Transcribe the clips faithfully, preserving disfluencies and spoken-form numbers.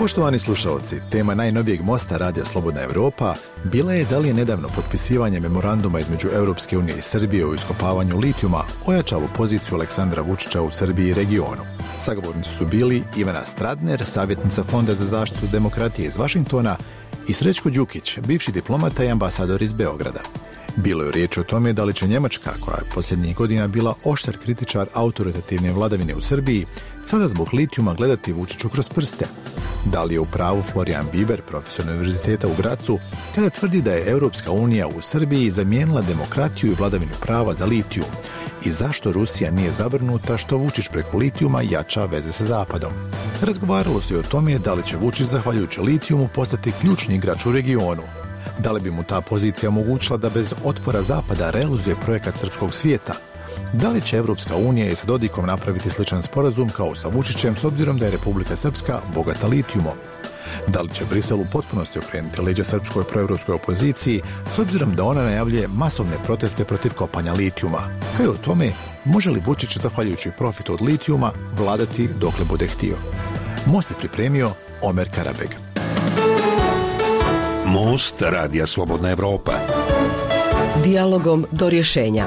Poštovani slušalci, tema najnovijeg mosta Radija Slobodna Evropa bila je da li je nedavno potpisivanje memoranduma između Europske unije i Srbije o iskopavanju litijuma ojačalo poziciju Aleksandra Vučića u Srbiji i regionu. Sagovornici su bili Ivana Stradner, savjetnica Fonda za zaštitu demokratije iz Vašingtona, i Srećko Đukić, bivši diplomata i ambasador iz Beograda. Bilo je riječ o tome da li će Njemačka, koja je posljednjih godina bila oštar kritičar autoritativne vladavine u Srbiji, sada zbog litijuma gledati Vučiću kroz prste. Da li je u pravu Florian Biber, profesor univerziteta u Gracu, kada tvrdi da je Europska unija u Srbiji zamijenila demokratiju i vladavinu prava za litijum? I zašto Rusija nije zabrinuta što Vučić preko litijuma jača veze sa Zapadom? Razgovaralo se i o tome da li će Vučić zahvaljujući litijumu postati ključni igrač u regionu. Da li bi mu ta pozicija omogućila da bez otpora Zapada realizuje projekat srpskog svijeta? Da li će Evropska unija i sa Dodikom napraviti sličan sporazum kao sa Vučićem s obzirom da je Republika Srpska bogata litijumom? Da li će Brisel u potpunosti okrenuti leđa srpskoj proevropskoj opoziciji s obzirom da ona najavljuje masovne proteste protiv kopanja litijuma? Kao i o tome, može li Vučić zahvaljujući profitu od litijuma vladati dokle bude htio? Most je pripremio Omer Karabeg. Most Radija Slobodna Evropa. Dijalogom do rješenja.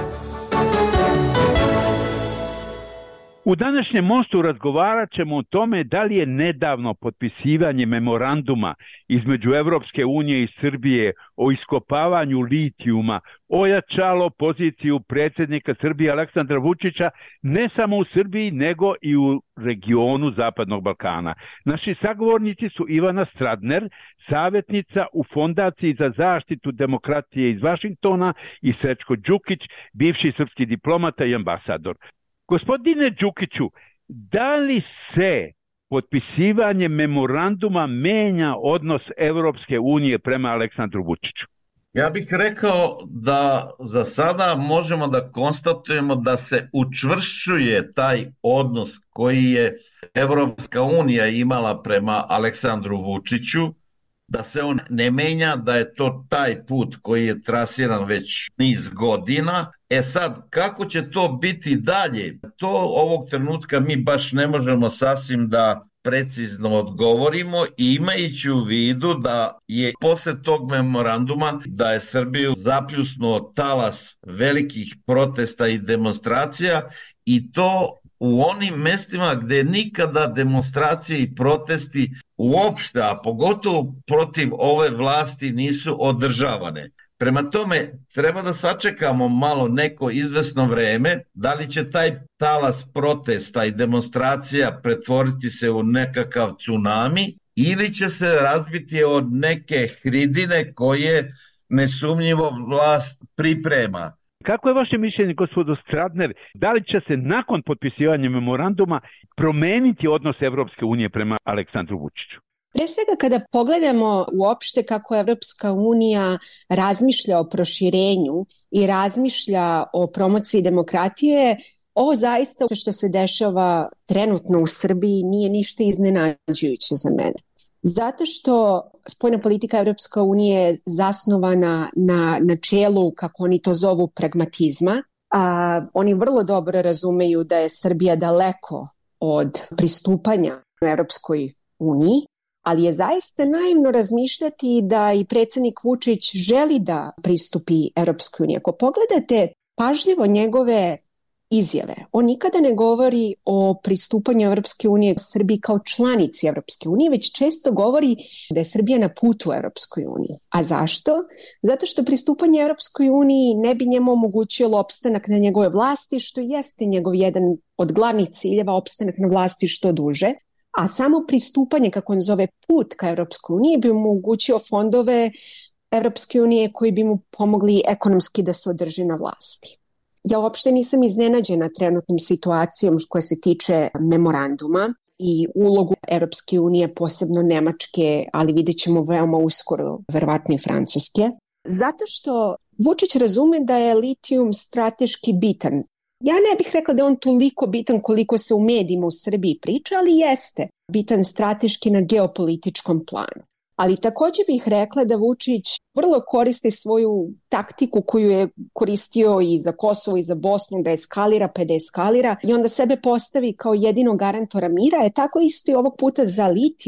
U današnjem mostu razgovarat ćemo o tome da li je nedavno potpisivanje memoranduma između Europske unije i Srbije o iskopavanju litijuma ojačalo poziciju predsjednika Srbije Aleksandra Vučića ne samo u Srbiji nego i u regionu Zapadnog Balkana. Naši sagovornici su Ivana Stradner, savjetnica u Fondaciji za zaštitu demokratije iz Vašingtona, i Srećko Đukić, bivši srpski diplomata i ambasador. Gospodine Đukiću, da li se potpisivanje memoranduma menja odnos Europske unije prema Aleksandru Vučiću? Ja bih rekao da za sada možemo da konstatujemo da se učvršćuje taj odnos koji je Europska unija imala prema Aleksandru Vučiću, da se on ne menja, da je to taj put koji je trasiran već niz godina. E sad, kako će to biti dalje? To ovog trenutka mi baš ne možemo sasvim da precizno odgovorimo, imajući u vidu da je posle tog memoranduma da je Srbiju zapljusnuo talas velikih protesta i demonstracija, i to u onim mestima gde nikada demonstracije i protesti uopšte, a pogotovo protiv ove vlasti, nisu održavane. Prema tome, treba da sačekamo malo neko izvesno vreme, da li će taj talas protesta i demonstracija pretvoriti se u nekakav tsunami ili će se razbiti od neke hridine koje nesumnjivo vlast priprema. Kako je vaše mišljenje, gospodo Stradner, da li će se nakon potpisivanja memoranduma promeniti odnos Evropske unije prema Aleksandru Vučiću? Pre svega, kada pogledamo uopšte kako Evropska unija razmišlja o proširenju i razmišlja o promociji demokratije, ovo zaista što se dešava trenutno u Srbiji nije ništa iznenađujuće za mene. Zato što spoljna politika Evropske unije je zasnovana na načelu, kako oni to zovu, pragmatizma. A, oni vrlo dobro razumeju da je Srbija daleko od pristupanja u Evropskoj uniji, ali je zaista naivno razmišljati da i predsjednik Vučić želi da pristupi Evropskoj uniji. Ako pogledate pažljivo njegove izjave, on nikada ne govori o pristupanju Evropske unije Srbiji kao članici Evropske unije, već često govori da je Srbija na putu Evropskoj uniji. A zašto? Zato što pristupanje Evropskoj uniji ne bi njemu omogućilo opstanak na njegove vlasti, što jeste njegov jedan od glavnih ciljeva, opstanak na vlasti što duže. A samo pristupanje, kako on zove, put ka Evropskoj uniji, bi mu omogućio fondove Evropske unije koji bi mu pomogli ekonomski da se održi na vlasti. Ja uopšte nisam iznenađena trenutnom situacijom koja se tiče memoranduma i ulogu Evropske unije, posebno Nemačke, ali vidjet ćemo veoma uskoro, verovatno i Francuske. Zato što Vučić razume da je litijum strateški bitan. Ja ne bih rekla da je on toliko bitan koliko se u medijima u Srbiji priča, ali jeste bitan strateški na geopolitičkom planu. Ali također bih rekla da Vučić vrlo koristi svoju taktiku koju je koristio i za Kosovo i za Bosnu, da eskalira pa da eskalira i onda sebe postavi kao jedino garantora mira. Je tako isto i ovog puta za litijum,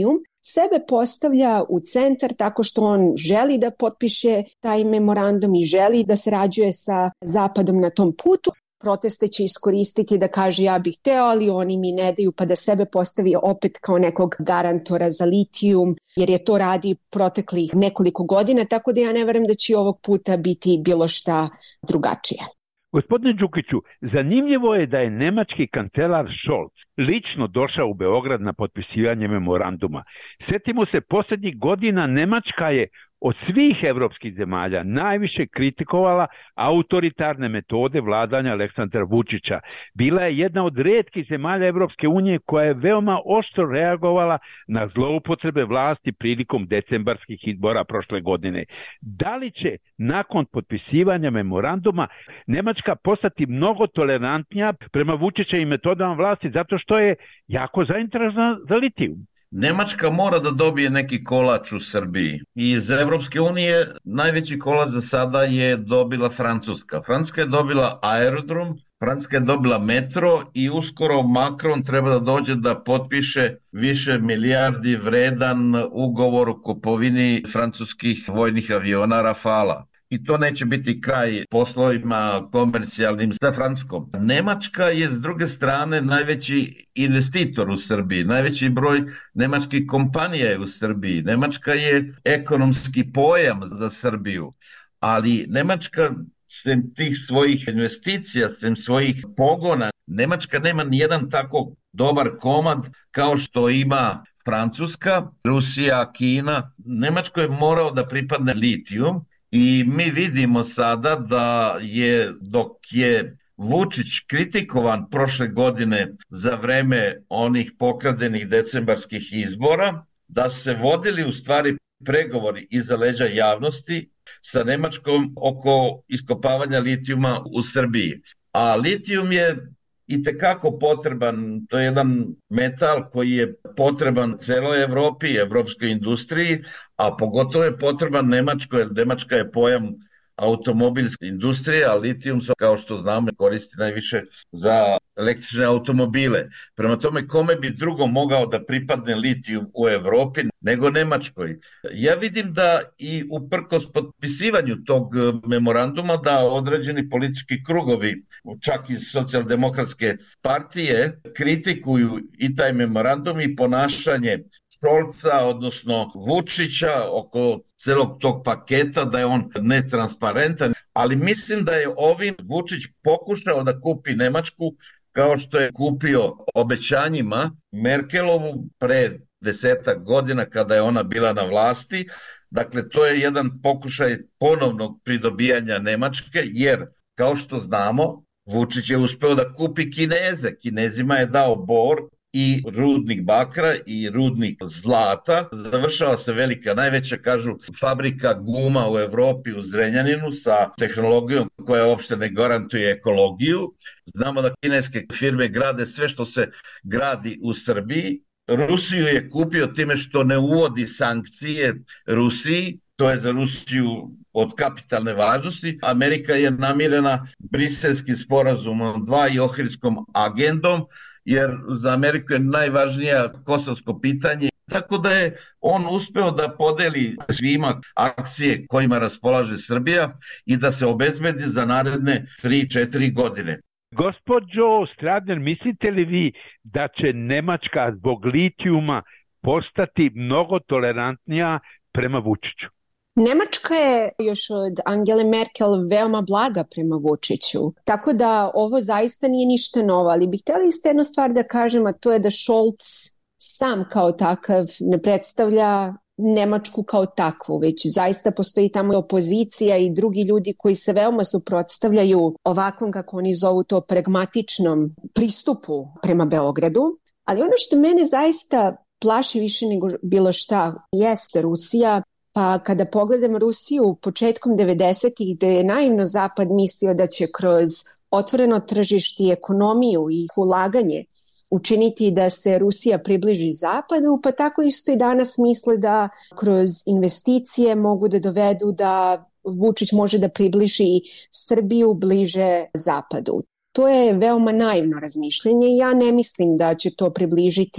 sebe postavlja u centar tako što on želi da potpiše taj memorandum i želi da sarađuje sa Zapadom na tom putu. Proteste će iskoristiti da kaže ja bih teo, ali oni mi ne daju, pa da sebe postavi opet kao nekog garantora za litijum, jer je to radi proteklih nekoliko godina, tako da ja ne verujem da će ovog puta biti bilo šta drugačije. Gospodine Đukiću, zanimljivo je da je nemački kancelar Scholz lično došao u Beograd na potpisivanje memoranduma. Sjetimo se, posljednjih godina Nemačka je od svih evropskih zemalja najviše kritikovala autoritarne metode vladanja Aleksandra Vučića. Bila je jedna od rijetkih zemalja Evropske unije koja je veoma oštro reagovala na zloupotrebe vlasti prilikom decembarskih izbora prošle godine. Da li će nakon potpisivanja memoranduma Nemačka postati mnogo tolerantnija prema Vučićevim metodama vlasti zato što je jako zainteresovana za litijum? Nemačka mora da dobije neki kolač u Srbiji. Iz Evropske unije najveći kolač za sada je dobila Francuska. Francuska je dobila aerodrom, Francuska je dobila metro i uskoro Macron treba da dođe da potpiše više milijardi vredan ugovor o kupovini francuskih vojnih aviona Rafala. I to neće biti kraj poslovima komercijalnim sa Francuskom. Nemačka je s druge strane najveći investitor u Srbiji, najveći broj nemačkih kompanija je u Srbiji. Nemačka je ekonomski pojam za Srbiju, ali Nemačka sem tih svojih investicija, sem svojih pogona, Nemačka nema nijedan tako dobar komad kao što ima Francuska, Rusija, Kina. Nemačko je morao da pripadne litijum. I mi vidimo sada da je, dok je Vučić kritikovan prošle godine za vreme onih pokradenih decembarskih izbora, da su se vodili u stvari pregovori iza leđa javnosti sa Nemačkom oko iskopavanja litijuma u Srbiji. A litijum je itekako potreban, to je jedan metal koji je potreban celoj Evropi, evropskoj industriji, a pogotovo je potreban Nemačkoj, jer Nemačka je pojam automobilske industrije, a litijum se, kao što znamo, koristi najviše za električne automobile. Prema tome, kome bi drugo mogao da pripadne litijum u Evropi nego Nemačkoj? Ja vidim da i uprkos potpisivanju tog memoranduma da određeni politički krugovi, čak iz socijaldemokratske partije, kritikuju i taj memorandum i ponašanje Scholza, odnosno Vučića, oko celog tog paketa, da je on netransparentan, ali mislim da je ovim Vučić pokušao da kupi Nemačku kao što je kupio obećanjima Merkelovu pre desetak godina kada je ona bila na vlasti. Dakle, to je jedan pokušaj ponovnog pridobijanja Nemačke, jer kao što znamo, Vučić je uspeo da kupi Kineze. Kinezima je dao bor i rudnik bakra i rudnik zlata. Završava se velika, najveća, kažu, fabrika guma u Evropi u Zrenjaninu sa tehnologijom koja uopšte ne garantuje ekologiju. Znamo da kineske firme grade sve što se gradi u Srbiji. Rusiju je kupio time što ne uvodi sankcije Rusiji. To je za Rusiju od kapitalne važnosti. Amerika je namirena Briselskim sporazumom dva i Ohridskom agendom, jer za Ameriku je najvažnija kosovsko pitanje. Tako da je on uspeo da podeli svima akcije kojima raspolaže Srbija i da se obezbedi za naredne tri četiri godine. Gospođo Stradner, mislite li vi da će Nemačka zbog litijuma postati mnogo tolerantnija prema Vučiću? Nemačka je još od Angele Merkel veoma blaga prema Vučiću, tako da ovo zaista nije ništa novo, ali bih htjela isto jednu stvar da kažem, a to je da Scholz sam kao takav ne predstavlja Nemačku kao takvu, već zaista postoji tamo opozicija i drugi ljudi koji se veoma suprotstavljaju ovakvom, kako oni zovu to, pragmatičnom pristupu prema Beogradu. Ali ono što mene zaista plaši više nego bilo šta jeste Rusija. Pa kada pogledam Rusiju početkom devedesetih, gde je naivno Zapad mislio da će kroz otvoreno tržište i ekonomiju i ulaganje učiniti da se Rusija približi Zapadu, pa tako isto i danas misle da kroz investicije mogu da dovedu da Vučić može da približi Srbiju bliže Zapadu. To je veoma naivno razmišljanje i ja ne mislim da će to približiti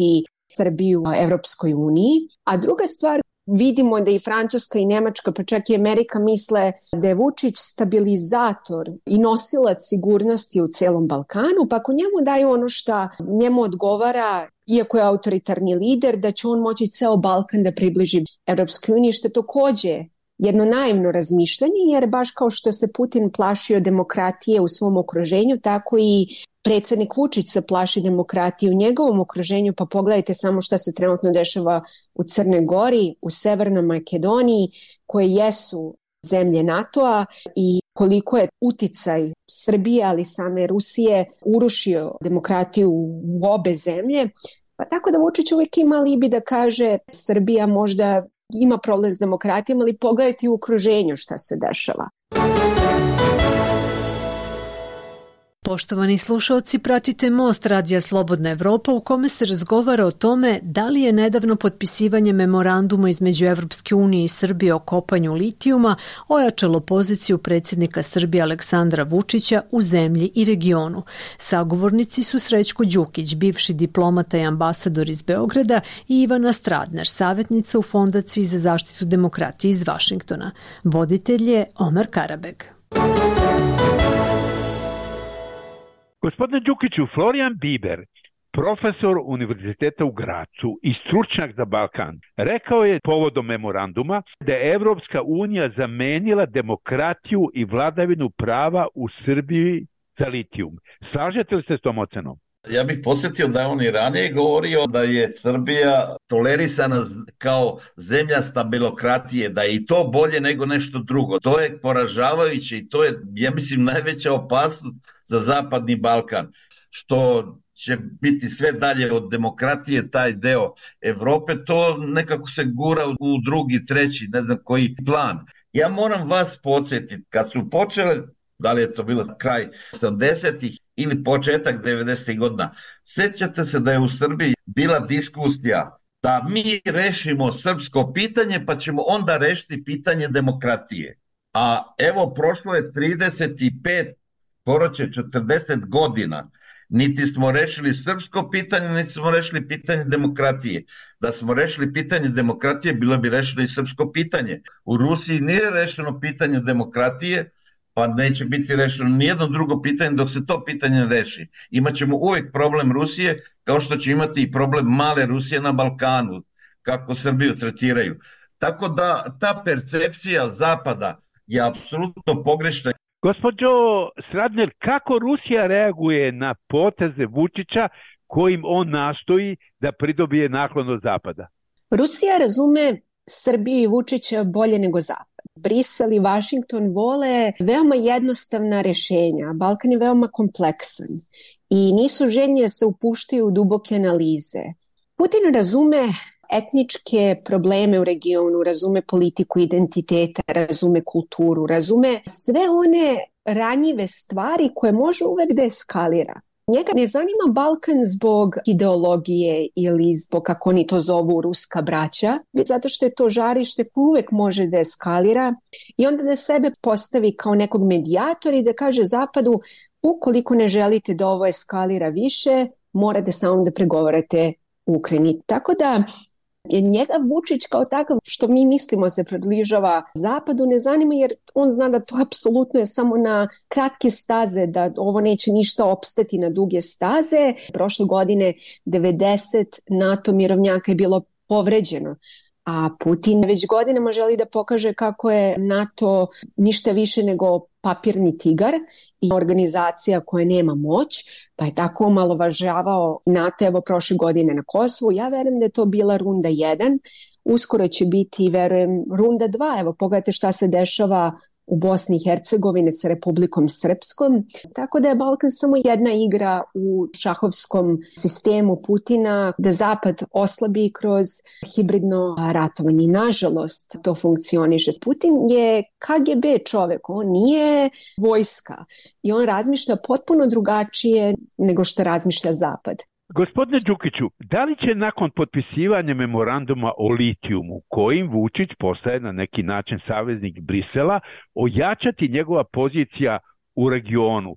Srbiju Evropskoj uniji. A druga stvar, vidimo da i Francuska i Nemačka, pa čak i Amerika misle da je Vučić stabilizator i nosilac sigurnosti u celom Balkanu, pa ako njemu daju ono što njemu odgovara, iako je autoritarni lider, da će on moći ceo Balkan da približi Evropskoj uniji, što je takođe jedno naivno razmišljanje, jer baš kao što se Putin plašio demokratije u svom okruženju, tako i predsjednik Vučić se plaši demokratije u njegovom okruženju, pa pogledajte samo šta se trenutno dešava u Crnoj Gori, u Severnoj Makedoniji, koje jesu zemlje NATO-a i koliko je uticaj Srbije, ali same Rusije, urušio demokratiju u obe zemlje. Pa tako da Vučić uvijek ima alibi da kaže Srbija možda ima problem s demokratijom, ali pogledajte u okruženju šta se dešava. Poštovani slušalci, pratite Most Radija Slobodna Evropa u kome se razgovara o tome da li je nedavno potpisivanje memoranduma između Evropske unije i Srbije o kopanju litijuma ojačalo poziciju predsjednika Srbije Aleksandra Vučića u zemlji i regionu. Sagovornici su Srećko Đukić, bivši diplomata i ambasador iz Beograda, i Ivana Stradner, savjetnica u Fondaciji za zaštitu demokratije iz Vašingtona. Voditelj je Omer Karabeg. Gospodine Đukiću, Florian Biber, profesor Univerziteta u Gracu i stručnjak za Balkan, rekao je povodom memoranduma da je Evropska unija zamenila demokratiju i vladavinu prava u Srbiji za litijum. Slažete li se s tom ocenom? Ja bih podsjetio da je on i ranije govorio da je Srbija tolerisana kao zemlja stabilokratije, da je i to bolje nego nešto drugo. To je poražavajuće i to je, ja mislim, najveća opasnost za Zapadni Balkan, što će biti sve dalje od demokratije, taj deo Evrope, to nekako se gura u drugi, treći, ne znam koji plan. Ja moram vas podsjetiti, kad su počele, da li je to bilo kraj osamdesetih ili početak devedesetih godina, sjećate se da je u Srbiji bila diskusija da mi rešimo srpsko pitanje pa ćemo onda rešiti pitanje demokratije. A evo, prošlo je trideset pet, skoro će četrdeset godina, niti smo rešili srpsko pitanje, niti smo rešili pitanje demokratije. Da smo rešili pitanje demokratije, bilo bi rešeno i srpsko pitanje. U Rusiji nije rešeno pitanje demokratije, pa neće biti rešeno nijedno drugo pitanje dok se to pitanje reši. Imaćemo uvijek problem Rusije, kao što će imati i problem male Rusije na Balkanu, kako Srbiju tretiraju. Tako da ta percepcija Zapada je apsolutno pogrešna. Gospođo Stradner, kako Rusija reaguje na poteze Vučića kojim on nastoji da pridobije naklon od Zapada? Rusija razume Srbiju i Vučića bolje nego Zapad. Brisel i Vašington vole veoma jednostavna rešenja. Balkan je veoma kompleksan i nisu željni da se upuštaju u duboke analize. Putin razume etničke probleme u regionu, razume politiku identiteta, razume kulturu, razume sve one ranjive stvari koje može uvek da eskalira. Njega ne zanima Balkan zbog ideologije ili zbog, kako oni to zovu, ruska braća, već zato što je to žarište koje uvek može da eskalira i onda da sebe postavi kao nekog medijatora i da kaže Zapadu, ukoliko ne želite da ovo eskalira više, morate samo da pregovarate u Ukrajini. Tako da njega Vučić kao takav, što mi mislimo se približava Zapadu, ne zanima, jer on zna da to apsolutno je samo na kratke staze, da ovo neće ništa opstati na duge staze. Prošle godine devedeset NATO mirovnjaka je bilo povređeno, a Putin već godinama želi da pokaže kako je NATO ništa više nego papirni tigar i organizacija koja nema moć, pa je tako omalovažavao NATO evo prošle godine na Kosovu. Ja verujem da je to bila runda jedan, uskoro će biti, verujem, runda dva. Evo, pogledajte šta se dešava u Bosni i Hercegovini sa Republikom Srpskom. Tako da je Balkan samo jedna igra u šahovskom sistemu Putina, da Zapad oslabi kroz hibridno ratovanje. Nažalost, to funkcioniše. Putin je K G B čovek, on nije vojska i on razmišlja potpuno drugačije nego što razmišlja Zapad. Gospodine Đukiću, da li će nakon potpisivanja memoranduma o litijumu, kojim Vučić postaje na neki način saveznik Brisela, ojačati njegova pozicija u regionu?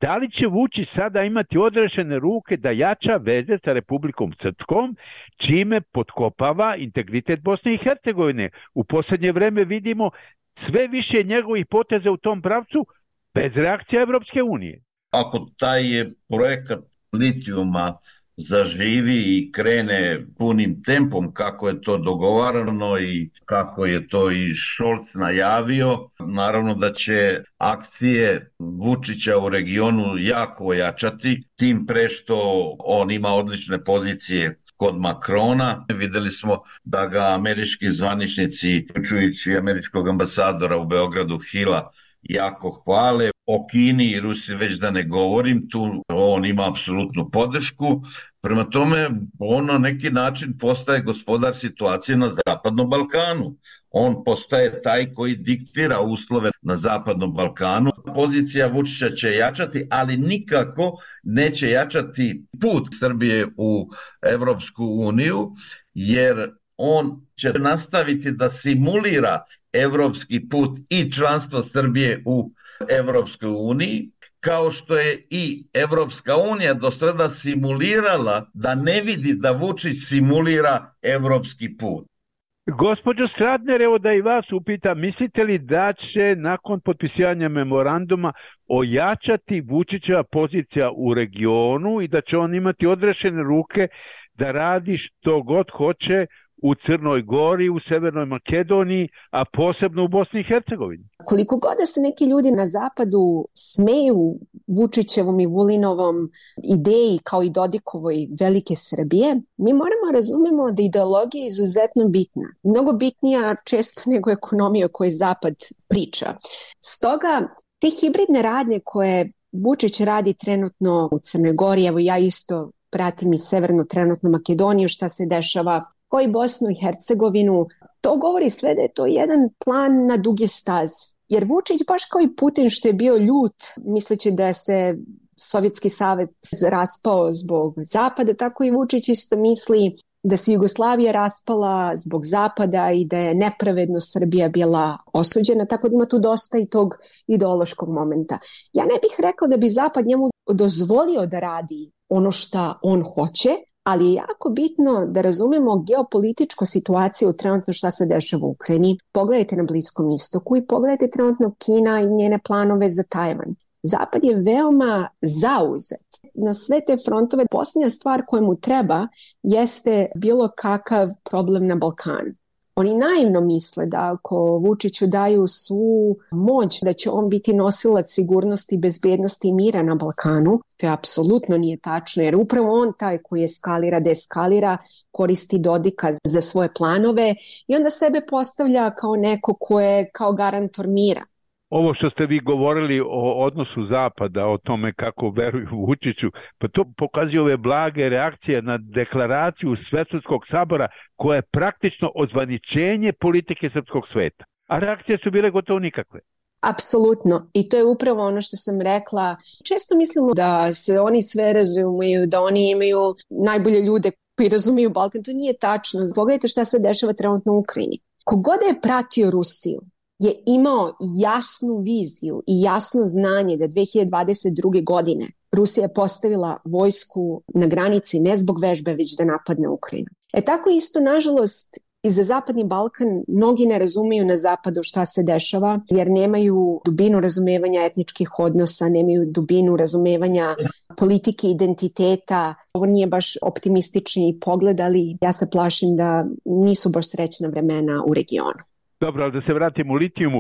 Da li će Vučić sada imati odrešene ruke da jača veze sa Republikom Srpskom, čime potkopava integritet Bosne i Hercegovine? U posljednje vreme vidimo sve više njegovih poteza u tom pravcu bez reakcije Evropske unije. Ako taj projekat litijuma zaživi i krene punim tempom kako je to dogovarano i kako je to i Scholz najavio, naravno da će akcije Vučića u regionu jako ojačati, tim pre što on ima odlične pozicije kod Makrona. Videli smo da ga američki zvaničnici, uključujući američkog ambasadora u Beogradu Hila, jako hvale. O Kini i Rusiji već da ne govorim, tu on ima apsolutnu podršku. Prema tome, on na neki način postaje gospodar situacije na Zapadnom Balkanu. On postaje taj koji diktira uslove na Zapadnom Balkanu. Pozicija Vučića će jačati, ali nikako neće jačati put Srbije u Evropsku uniju, jer on će nastaviti da simulira evropski put i članstvo Srbije u Evropskoj uniji, kao što je i Evropska unija do sada simulirala da ne vidi da Vučić simulira evropski put. Gospođo Stratner, evo da i vas upitam, mislite li da će nakon potpisivanja memoranduma ojačati Vučićeva pozicija u regionu i da će on imati odrešene ruke da radi što god hoće u Crnoj Gori, u Severnoj Makedoniji, a posebno u Bosni i Hercegovini? Koliko god da se neki ljudi na zapadu smeju Vučićevom i Vulinovom ideji kao i Dodikovoj velike Srbije, mi moramo razumemo da ideologija je izuzetno bitna. Mnogo bitnija često nego ekonomija o kojoj zapad priča. Stoga, te hibridne radnje koje Vučić radi trenutno u Crnoj Gori, evo ja isto pratim i Severnu trenutno Makedoniju, šta se dešava, kao i Bosnu i Hercegovinu, to govori sve da je to jedan plan na duge staze. Jer Vučić, baš kao i Putin što je bio ljut, misleći da se Sovjetski savez raspao zbog Zapada, tako i Vučić isto misli da se Jugoslavija raspala zbog Zapada i da je nepravedno Srbija bila osuđena, tako da ima tu dosta i tog ideološkog momenta. Ja ne bih rekla da bi Zapad njemu dozvolio da radi ono što on hoće, ali je jako bitno da razumemo geopolitičku situaciju trenutno šta se dešava u Ukrajini. Pogledajte na Bliskom istoku i pogledajte trenutno Kina i njene planove za Tajvan. Zapad je veoma zauzet na sve te frontove. Posljednja stvar koja mu treba jeste bilo kakav problem na Balkanu. Oni naivno misle da ako Vučiću daju svu moć da će on biti nosilac sigurnosti, bezbednosti i mira na Balkanu, to je apsolutno nije tačno, jer upravo on taj koji eskalira, deeskalira, koristi Dodika za svoje planove i onda sebe postavlja kao neko ko je kao garantor mira. Ovo što ste vi govorili o odnosu Zapada, o tome kako veruju Vučiću, pa to pokazuje ove blage reakcije na deklaraciju Svetskog sabora koja je praktično ozvaničenje politike srpskog sveta. A reakcije su bile gotovo nikakve. Apsolutno. I to je upravo ono što sam rekla. Često mislimo da se oni sve razumiju, da oni imaju najbolje ljude koji razumiju Balkan. To nije tačno. Pogledajte šta se dešava trenutno u Ukrajini. Kogod je pratio Rusiju je imao jasnu viziju i jasno znanje da dve hiljade dvadeset druge. godine Rusija je postavila vojsku na granici ne zbog vežbe, već da napadne Ukrajinu. E tako isto, nažalost, i za Zapadni Balkan mnogi ne razumiju na zapadu šta se dešava, jer nemaju dubinu razumevanja etničkih odnosa, nemaju dubinu razumevanja politike, identiteta. Ovo nije baš optimistični pogled, ali ja se plašim da nisu baš srećna vremena u regionu. Dobro, ali da se vratimo u litijumu.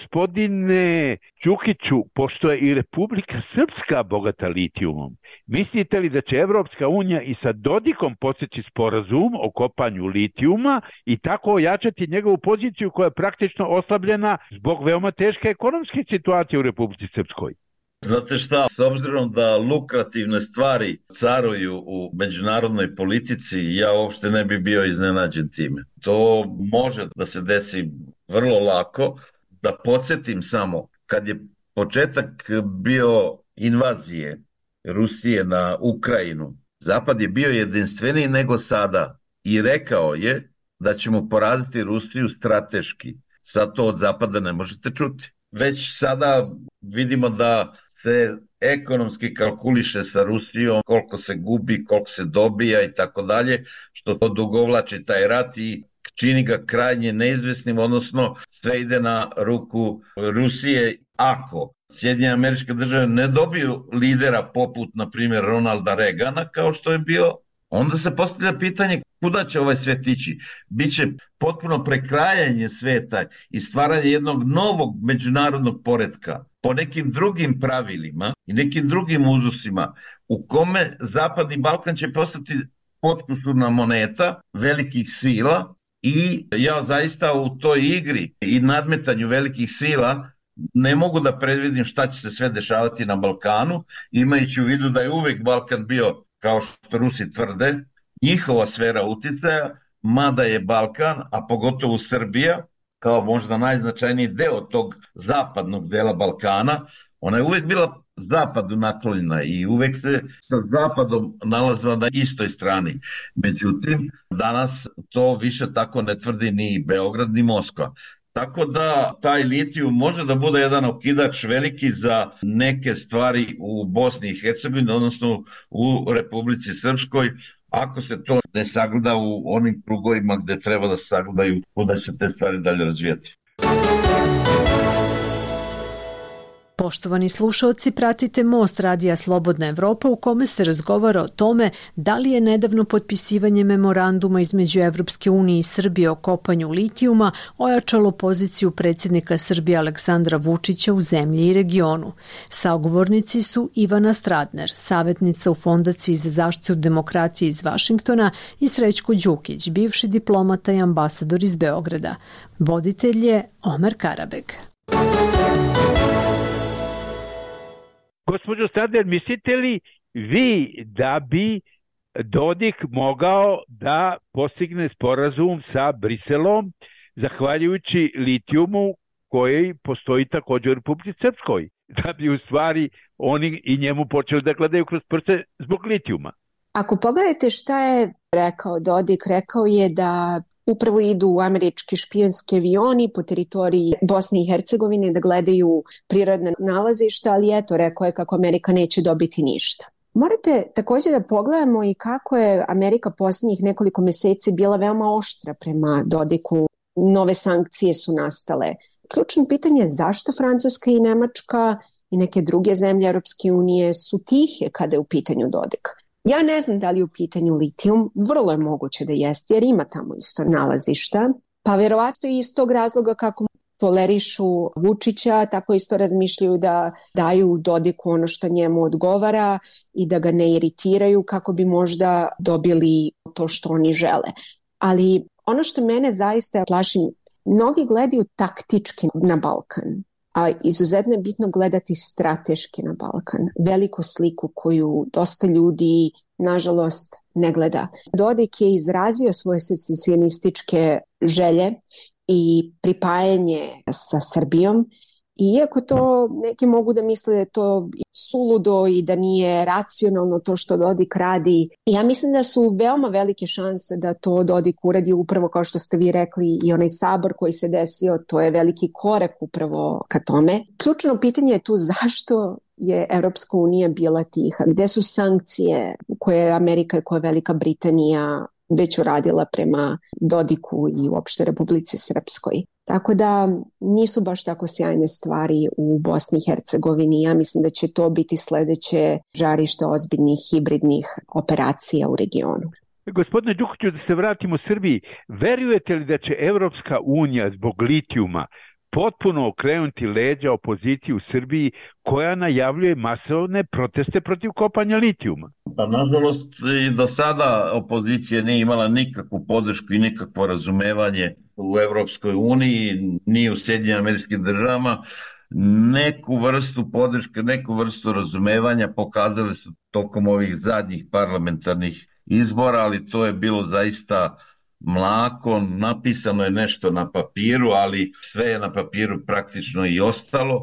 Gospodine Đukiću, pošto je i Republika Srpska bogata litijumom, mislite li da će Evropska unija i sa Dodikom postići sporazum o kopanju litijuma i tako ojačati njegovu poziciju koja je praktično oslabljena zbog veoma teške ekonomske situacije u Republici Srpskoj? Znate šta, s obzirom da lukrativne stvari caruju u međunarodnoj politici, ja uopšte ne bi bio iznenađen time. To može da se desi vrlo lako. Da podsjetim samo, kad je početak bio invazije Rusije na Ukrajinu, Zapad je bio jedinstveniji nego sada i rekao je da ćemo poraziti Rusiju strateški. Sad to od Zapada ne možete čuti. Već sada vidimo da se ekonomski kalkuliše sa Rusijom, koliko se gubi, koliko se dobija i tako dalje, što to dugovlači taj rat i čini ga krajnje neizvesnim, odnosno sve ide na ruku Rusije. Ako Sjedinjene Američke Države ne dobiju lidera poput, na primjer, Ronalda Reagana, kao što je bio, onda se postavlja pitanje kuda će ovaj svet ići. Biće potpuno prekrajanje sveta i stvaranje jednog novog međunarodnog poretka po nekim drugim pravilima i nekim drugim uzusima, u kome Zapadni Balkan će postati potkusurna moneta velikih sila i ja zaista u toj igri i nadmetanju velikih sila ne mogu da predvidim šta će se sve dešavati na Balkanu, imajući u vidu da je uvek Balkan bio, kao što Rusi tvrde, njihova sfera uticaja, mada je Balkan, a pogotovo Srbija, kao možda najznačajniji deo tog zapadnog dela Balkana, ona je uvek bila zapadu naklonjena i uvek se sa zapadom nalazila na istoj strani. Međutim, danas to više tako ne tvrdi ni Beograd ni Moskva. Tako da taj litijum može da bude jedan okidač veliki za neke stvari u Bosni i Hercegovini, odnosno u Republici Srpskoj, ako se to ne sagleda u onim krugovima gde treba da se sagledaju, kuda će te stvari dalje razvijati. Poštovani slušaoci, pratite Most Radija Slobodna Evropa u kome se razgovara o tome da li je nedavno potpisivanje memoranduma između Evropske unije i Srbije o kopanju litijuma ojačalo poziciju predsjednika Srbije Aleksandra Vučića u zemlji i regionu. Sagovornici su Ivana Stradner, savjetnica u Fondaciji za zaštitu demokratije iz Vašingtona, i Srećko Đukić, bivši diplomata i ambasador iz Beograda. Voditelj je Omer Karabeg. Gospođo Stradner, mislite li vi da bi Dodik mogao da postigne sporazum sa Briselom zahvaljujući litijumu koji postoji također u Republici Srpskoj, da bi u stvari oni i njemu počeli da gledaju kroz prste zbog litijuma? Ako pogledate šta je rekao Dodik, rekao je da upravo idu američki špijunski avioni po teritoriji Bosne i Hercegovine da gledaju prirodne nalazišta, ali eto, rekao je kako Amerika neće dobiti ništa. Morate također da pogledamo i kako je Amerika posljednjih nekoliko meseci bila veoma oštra prema Dodiku. Nove sankcije su nastale. Ključno pitanje je zašto Francuska i Nemačka i neke druge zemlje Europske unije su tihe kada je u pitanju Dodik. Ja ne znam da li je u pitanju litijum, vrlo je moguće da jeste jer ima tamo isto nalazišta, pa vjerovatno iz tog razloga kako tolerišu Vučića, tako isto razmišljaju da daju Dodiku ono što njemu odgovara i da ga ne iritiraju kako bi možda dobili to što oni žele. Ali ono što mene zaista plaši, mnogi gledaju taktički na Balkan, a izuzetno je bitno gledati strateški na Balkan, veliku sliku koju dosta ljudi, nažalost, ne gleda. Dodik je izrazio svoje secesionističke želje i pripajanje sa Srbijom, iako to neki mogu da misle da je to suludo i da nije racionalno to što Dodik radi. Ja mislim da su veoma velike šanse da to Dodik uradi upravo kao što ste vi rekli i onaj sabor koji se desio, to je veliki korak upravo ka tome. Ključno pitanje je tu zašto je Evropska unija bila tiha, gde su sankcije koje je Amerika i koje je Velika Britanija već uradila prema Dodiku i uopšte Republici Srpskoj. Tako da nisu baš tako sjajne stvari u Bosni i Hercegovini. Ja mislim da će to biti sledeće žarište ozbiljnih hibridnih operacija u regionu. Gospodine Đukiću, da se vratimo Srbiji, verujete li da će Evropska unija zbog litijuma potpuno okrenuti leđa opoziciji u Srbiji koja najavljuje masovne proteste protiv kopanja litijuma? Pa nažalost i do sada opozicija nije imala nikakvu podršku i nikakvo razumevanje u Evropskoj uniji, ni u Sjedinjenim Američkim Državama. Neku vrstu podrške, neku vrstu razumevanja pokazali su tokom ovih zadnjih parlamentarnih izbora, ali to je bilo zaista mlako, napisano je nešto na papiru, ali sve je na papiru praktično i ostalo.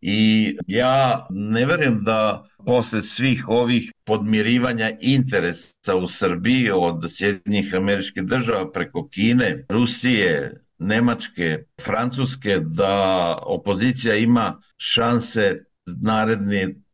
I ja ne verujem da posle svih ovih podmirivanja interesa u Srbiji od Sjedinjenih Američkih Država preko Kine, Rusije, Nemačke, Francuske, da opozicija ima šanse naredne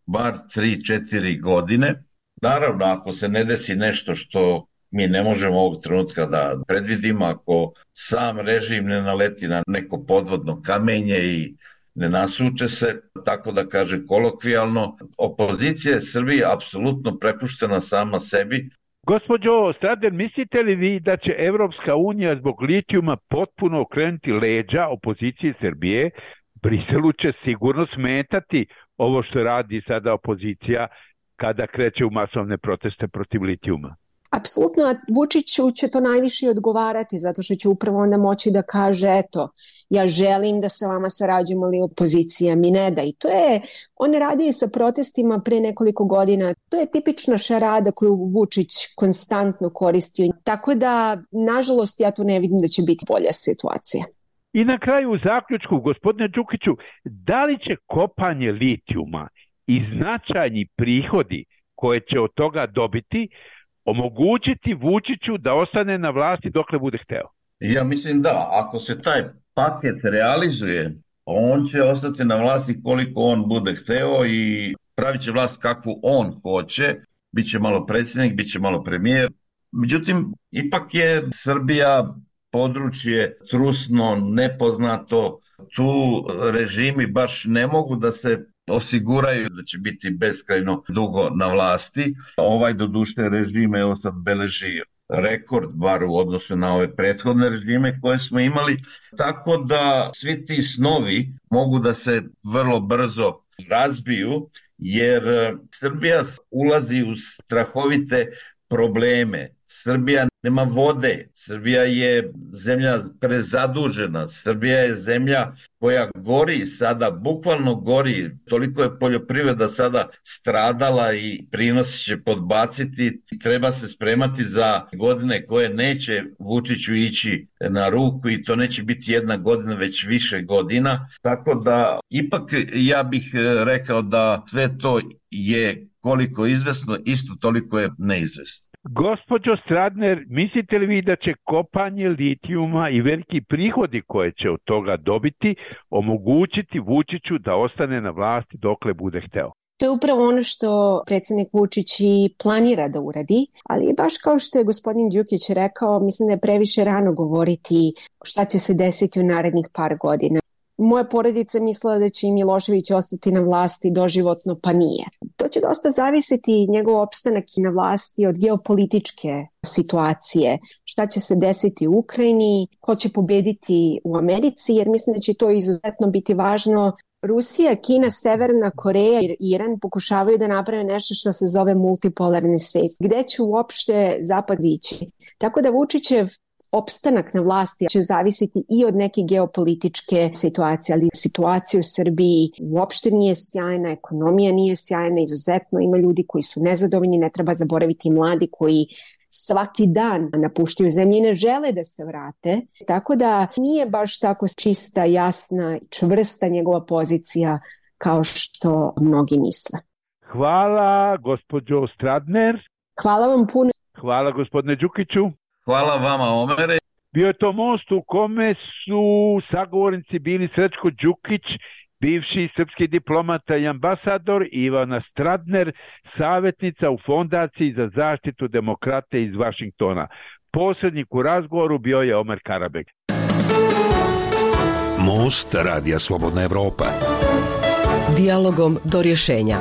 bar tri četiri godine. Naravno, ako se ne desi nešto što mi ne možemo ovog trenutka da predvidimo, ako sam režim ne naleti na neko podvodno kamenje i ne nasuče se, tako da kaže kolokvijalno, opozicija je Srbiji apsolutno prepuštena sama sebi. Gospođo Stradner, mislite li vi da će Evropska unija zbog litijuma potpuno okrenuti leđa opoziciji Srbije? Briselu će sigurno smetati ovo što radi sada opozicija kada kreće u masovne proteste protiv litijuma. Apsolutno, a Vučiću će to najviše odgovarati, zato što će upravo onda moći da kaže, eto, ja želim da sa vama sarađujemo, ali opozicija mi ne da. I to je, on radi sa protestima pre nekoliko godina, to je tipična šarada koju Vučić konstantno koristio. Tako da, nažalost, ja to ne vidim da će biti bolja situacija. I na kraju u zaključku, gospodine Đukiću, da li će kopanje litijuma i značajni prihodi koje će od toga dobiti omogućiti Vučiću da ostane na vlasti dokle bude hteo? Ja mislim da, ako se taj paket realizuje, on će ostati na vlasti koliko on bude hteo i pravit će vlast kakvu on hoće, biće malo predsjednik, biće malo premijer. Međutim, ipak je Srbija područje trusno, nepoznato, tu režimi baš ne mogu da se osiguraju da će biti beskrajno dugo na vlasti. Ovaj doduše režime, evo sad beleži rekord, bar u odnosu na ove prethodne režime koje smo imali, tako da svi ti snovi mogu da se vrlo brzo razbiju, jer Srbija ulazi u strahovite probleme. Srbija nema vode, Srbija je zemlja prezadužena, Srbija je zemlja koja gori sada, bukvalno gori, toliko je poljoprivreda sada stradala i prinosi će podbaciti, treba se spremati za godine koje neće Vučiću ići na ruku i to neće biti jedna godina, već više godina, tako da ipak ja bih rekao da sve to je koliko izvesno, isto toliko je neizvesno. Gospođo Stradner, mislite li vi da će kopanje litijuma i veliki prihodi koje će od toga dobiti omogućiti Vučiću da ostane na vlasti dokle bude hteo? To je upravo ono što predsjednik Vučić i planira da uradi, ali baš kao što je gospodin Đukić rekao, mislim da je previše rano govoriti šta će se desiti u narednih par godina. Moja porodica mislila da će i Milošević ostati na vlasti doživotno, pa nije. To će dosta zavisiti njegov opstanak na vlasti od geopolitičke situacije. Šta će se desiti u Ukrajini, ko će pobediti u Americi, jer mislim da će to izuzetno biti važno. Rusija, Kina, Severna Koreja i Iran pokušavaju da naprave nešto što se zove multipolarni svet. Gde će uopšte Zapad vići? Tako da Vučićev opstanak na vlasti će zavisiti i od neke geopolitičke situacije, ali situacija u Srbiji uopšte nije sjajna, ekonomija nije sjajna, izuzetno ima ljudi koji su nezadovoljni, ne treba zaboraviti mladi koji svaki dan napuštaju zemlju i ne žele da se vrate, tako da nije baš tako čista, jasna, čvrsta njegova pozicija kao što mnogi misle. Hvala gospođo Stradner. Hvala vam puno. Hvala gospodine Đukiću. Hvala vama, Omere. Bio je to most u kome su sagovornici bili Srećko Đukić, bivši srpski diplomata i ambasador, i Ivana Stradner, savjetnica u Fondaciji za zaštitu demokrate iz Vašingtona. Posrednik u razgovoru bio je Omer Karabek. Most Radija Slobodna Evropa. Dijalogom do rješenja.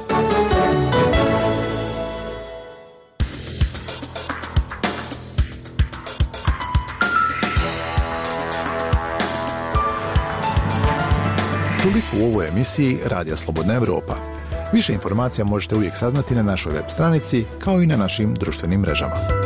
Toliko u ovoj emisiji Radija Slobodna Evropa. Više informacija možete uvijek saznati na našoj web stranici kao i na našim društvenim mrežama.